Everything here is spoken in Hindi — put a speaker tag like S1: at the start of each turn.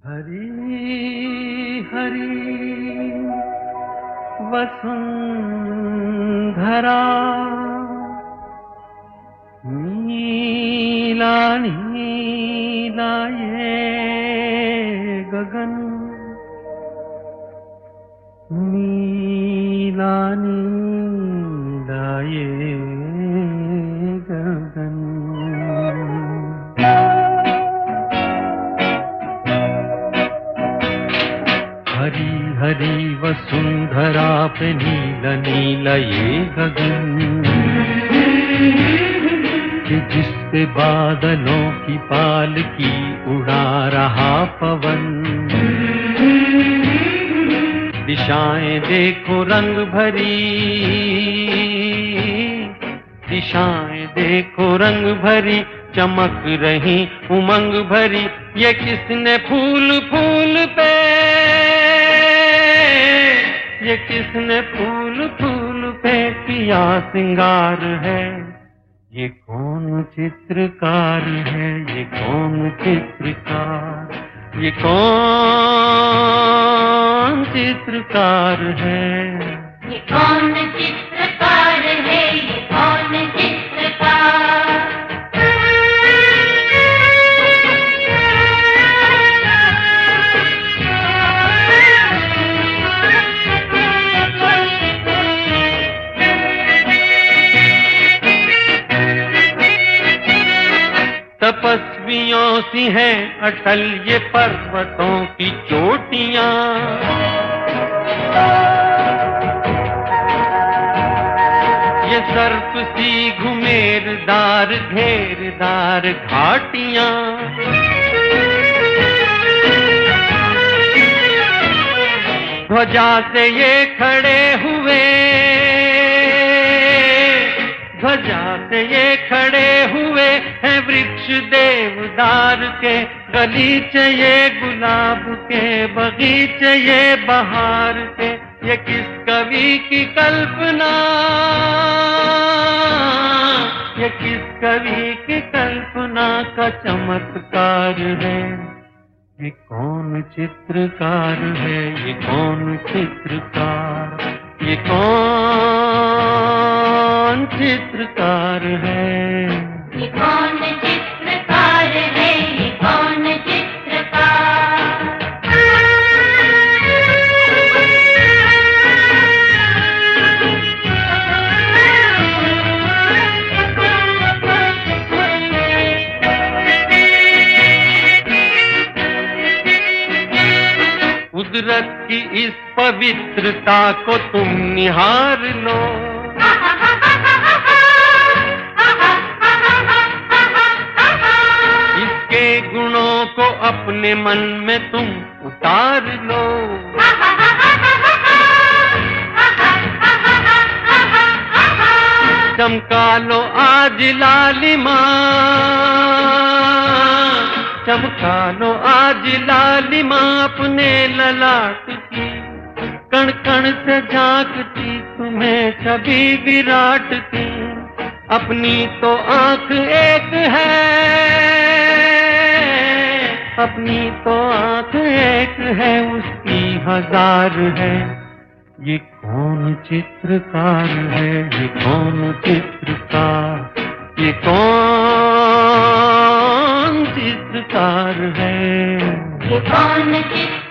S1: हरी हरी वसुंधरा, नीला नीला ये गगन, नीला नीला ये गगन। हरी हरी वसुंधरा पे नीला नीला ये गगन, कि जिस पे बादलों की पालकी उड़ा रहा पवन। दिशाएं देखो रंग भरी, दिशाएं देखो रंग भरी, चमक रही उमंग भरी। ये किसने फूल फूल पे, ये किसने फूल फूल पे किया सिंगार है। ये कौन चित्रकार है, ये कौन चित्रकार, ये कौन चित्रकार है।
S2: ये कौन चित्रकार है, ये कौन चित्रकार।
S1: तपस्वियों सी हैं अटल ये पर्वतों की चोटियां, ये सर्प सी घुमेरदार घेरदार घाटियां। ध्वजा से ये खड़े हुए, ध्वजा से ये खड़े हुए हैं वृक्ष देवदार के। गलीचे ये गुलाब के, बगीचे ये बहार के। ये किस कवि की कल्पना, ये किस कवि की कल्पना का चमत्कार है। ये कौन चित्रकार है, ये कौन चित्रकार, ये कौन चित्रकार है।
S2: ये कौन चित्रकार है, ये कौन चित्रकार।
S1: कुदरत की इस पवित्रता को तुम निहार लो, इसके गुणों को अपने मन में तुम उतार लो। चमका लो आज लालिमा, चमका लो आज लालिमा अपने ललाट की। कण कण से झांकती तुम्हें छवि विराट की। अपनी तो आंख एक है, अपनी तो आंख एक है, उसकी हजार है। ये कौन चित्रकार है, ये कौन चित्रकार, ये कौन चित्रकार है।
S2: ये कौन चित्रकार